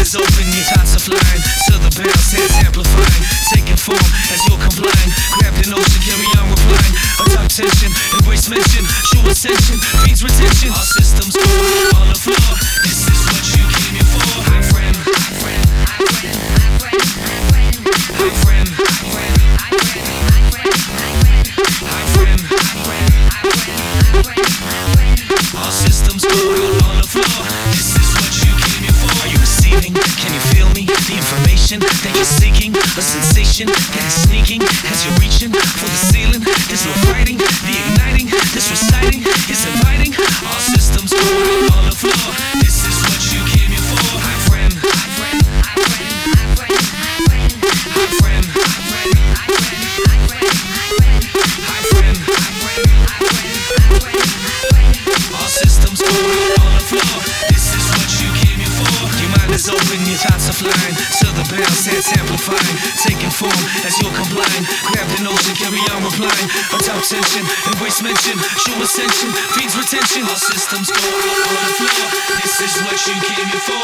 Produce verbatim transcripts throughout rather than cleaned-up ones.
is open, your thoughts are flying. To the bounce, heads amplifying. Taking form as you're complying. Grab the notion, carry on replying. Attack tension, embrace mention. Show ascension, feeds retention. Our systems go on the floor. This is what you came here for. Hi friend, hi friend, hi friend, hi friend, hi friend, hi friend, hi friend, hi friend, hi friend. Our systems go on the floor. This is what you came here for. Are you receiving? Can you feel me? The information that you're seeking, a sensation that is sneaking as you're reaching for the ceiling. There's no fighting, the igniting, this reciting is inviting. Our systems go on the floor. This is what you came here for. Hi friend, hi friend, hi friend, hi friend, hi friend, hi friend, hi friend, hi friend, hi friend, hi friend, hi friend. Our systems go on the floor. This is what you came here for. Your mind is open, your thoughts are flying. To the bounce, heads amplifying. Taking form as you're complying. Grab the notion, carry on replying. Attack tension, embrace mention. Show ascension, feeds retention. Our systems go on the floor. This is what you came here for.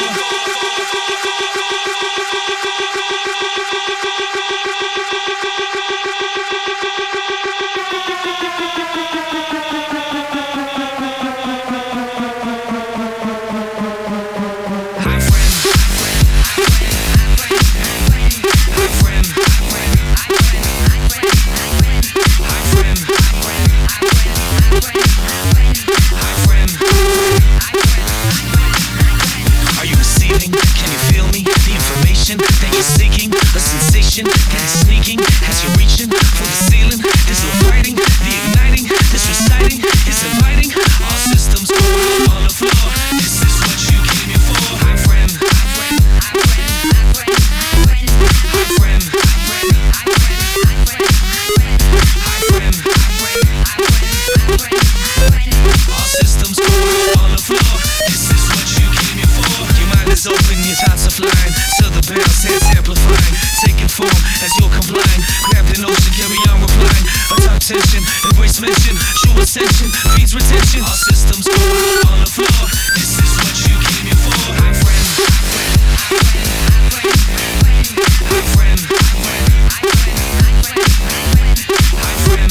That you're seeking, a sensation that is sneaking as you're reaching for the ceiling. There's no fighting, the igniting, this reciting is inviting. Our systems go on the floor. This is what you came here for. Hi friend, hi friend, hi friend, hi friend, hi friend, hi friend, hi friend, hi friend, hi friend, hi friend. Our systems go on the floor. This is what you came here for. Your mind is open, your thoughts are flying. To the bounce, heads amplifying. Taking form as you're complying. Grab the notion, carry on replying. Attack tension, embrace mention. Show ascension, feeds retention. Our systems go on the floor. This is what you came here for. Hi friend, hi friend, hi friend, hi friend, hi friend, hi friend, hi friend,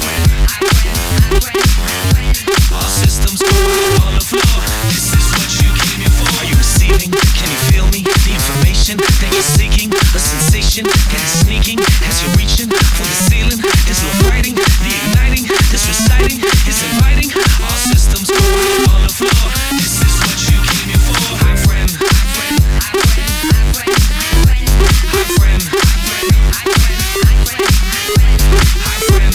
hi friend. Our systems go on the floor. This is what you came here for. Are you receiving? Can you feel me? The information that you're seeking, a sensation that is sneaking as you're reaching for the ceiling. There's no fighting, the igniting, this reciting is inviting. Our systems go on the floor. This is what you came here for. Hi friend, hi friend, hi friend, hi friend, hi friend, hi friend, hi friend,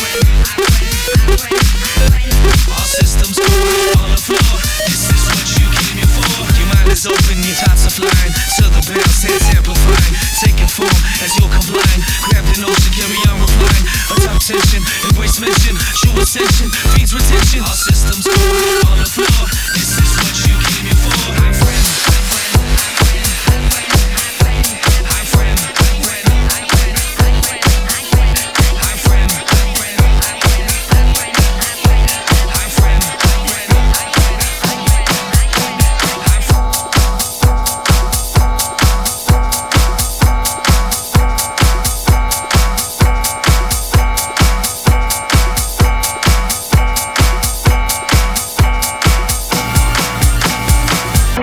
hi friend. Our systems go on the floor. This is what you came here for. Your mind is open, your thoughts are flying. To the bounce, heads amplifying. Taking form as you're complying. Grab the notion, carry on replying. Attack tension, embrace mention. Show ascension, feeds retention. Our systems